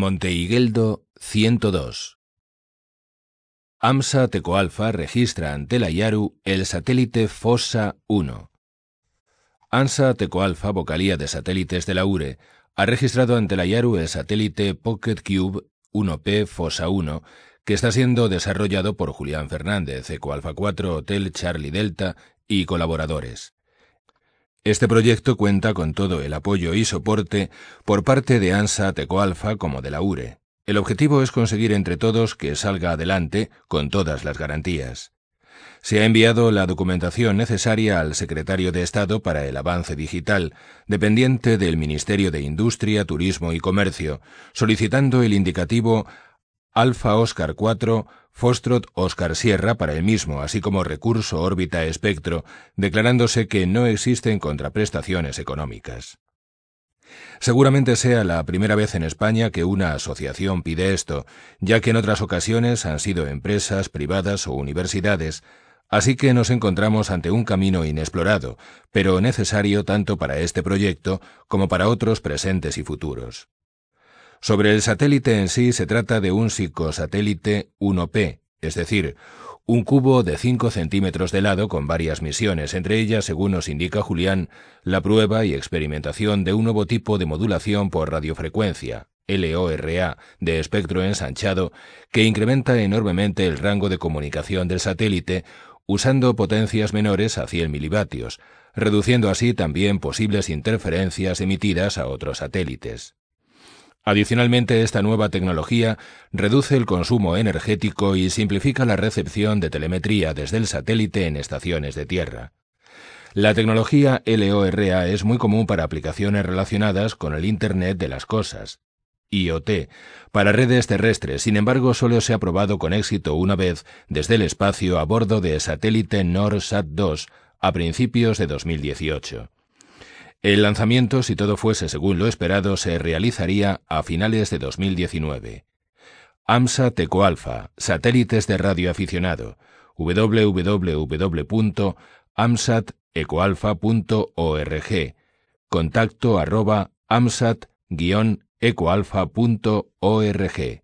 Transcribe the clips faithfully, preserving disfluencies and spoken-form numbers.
Monte Higueldo ciento dos. AMSAT Ecoalfa registra ante la IARU el satélite FOSSA uno. AMSAT Ecoalfa, vocalía de satélites de la U R E, ha registrado ante la IARU el satélite Pocket Cube uno P FOSSA uno, que está siendo desarrollado por Julián Fernández, Ecoalfa cuatro Hotel Charlie Delta y colaboradores. Este proyecto cuenta con todo el apoyo y soporte por parte de AMSAT Ecoalfa como de la U R E. El objetivo es conseguir entre todos que salga adelante con todas las garantías. Se ha enviado la documentación necesaria al secretario de Estado para el Avance Digital, dependiente del Ministerio de Industria, Turismo y Comercio, solicitando el indicativo Alfa Oscar cuatro Foxtrot Oscar Sierra para el mismo, así como recurso órbita espectro, declarándose que no existen contraprestaciones económicas. Seguramente sea la primera vez en España que una asociación pide esto, ya que en otras ocasiones han sido empresas, privadas o universidades, así que nos encontramos ante un camino inexplorado, pero necesario tanto para este proyecto como para otros presentes y futuros. Sobre el satélite en sí se trata de un psicosatélite uno P, es decir, un cubo de cinco centímetros de lado con varias misiones, entre ellas, según nos indica Julián, la prueba y experimentación de un nuevo tipo de modulación por radiofrecuencia, L O R A, de espectro ensanchado, que incrementa enormemente el rango de comunicación del satélite, usando potencias menores a cien milivatios, reduciendo así también posibles interferencias emitidas a otros satélites. Adicionalmente, esta nueva tecnología reduce el consumo energético y simplifica la recepción de telemetría desde el satélite en estaciones de tierra. La tecnología L O R A es muy común para aplicaciones relacionadas con el Internet de las Cosas, I O T, para redes terrestres. Sin embargo, solo se ha probado con éxito una vez desde el espacio a bordo de satélite NORSat dos a principios de dos mil dieciocho. El lanzamiento, si todo fuese según lo esperado, se realizaría a finales de dos mil diecinueve. AMSAT Ecoalfa, satélites de radioaficionado, doble u doble u doble u punto amsat ecoalfa punto org, contacto arroba amsat guion ecoalfa punto org.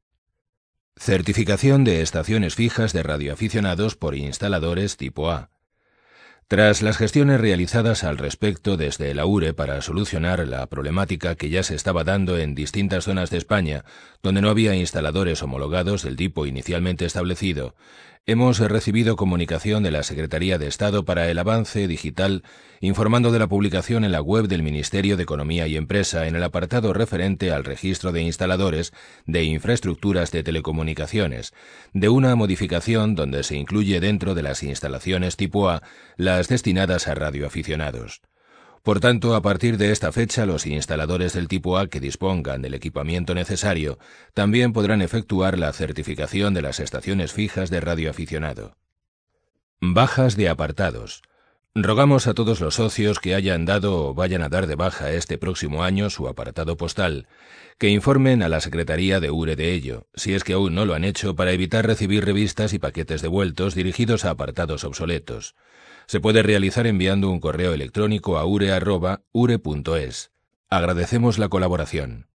Certificación de estaciones fijas de radioaficionados por instaladores tipo A. Tras las gestiones realizadas al respecto desde la U R E para solucionar la problemática que ya se estaba dando en distintas zonas de España, donde no había instaladores homologados del tipo inicialmente establecido, hemos recibido comunicación de la Secretaría de Estado para el Avance Digital informando de la publicación en la web del Ministerio de Economía y Empresa en el apartado referente al registro de instaladores de infraestructuras de telecomunicaciones, de una modificación donde se incluye dentro de las instalaciones tipo A las destinadas a radioaficionados. Por tanto, a partir de esta fecha, los instaladores del tipo A que dispongan del equipamiento necesario también podrán efectuar la certificación de las estaciones fijas de radioaficionado. Bajas de apartados. Rogamos a todos los socios que hayan dado o vayan a dar de baja este próximo año su apartado postal, que informen a la Secretaría de U R E de ello, si es que aún no lo han hecho, para evitar recibir revistas y paquetes devueltos dirigidos a apartados obsoletos. Se puede realizar enviando un correo electrónico a ure arroba ure punto es. Agradecemos la colaboración.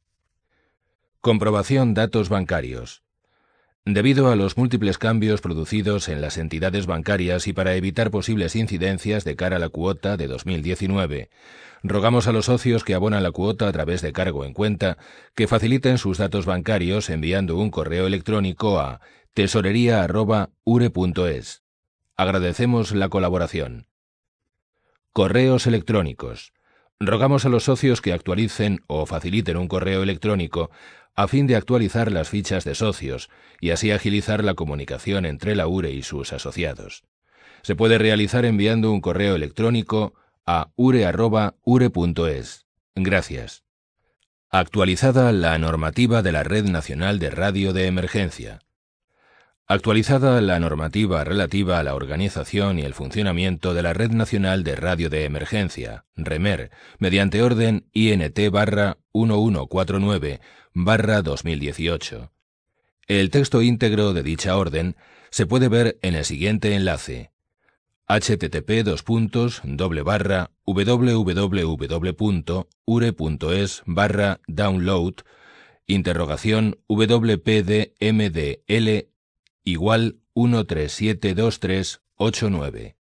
Comprobación datos bancarios. Debido a los múltiples cambios producidos en las entidades bancarias y para evitar posibles incidencias de cara a la cuota de dos mil diecinueve, rogamos a los socios que abonan la cuota a través de cargo en cuenta que faciliten sus datos bancarios enviando un correo electrónico a tesorería arroba ure punto es. Agradecemos la colaboración. Correos electrónicos. Rogamos a los socios que actualicen o faciliten un correo electrónico a fin de actualizar las fichas de socios y así agilizar la comunicación entre la U R E y sus asociados. Se puede realizar enviando un correo electrónico a ure arroba ure punto es. Gracias. Actualizada la normativa de la Red Nacional de Radio de Emergencia. Actualizada la normativa relativa a la organización y el funcionamiento de la Red Nacional de Radio de Emergencia, REMER, mediante orden I N T barra mil ciento cuarenta y nueve barra dos mil dieciocho. El texto íntegro de dicha orden se puede ver en el siguiente enlace: http dos puntos doble barra www punto ure punto es barra download Interrogación W P D M D L igual uno tres siete dos tres ocho nueve.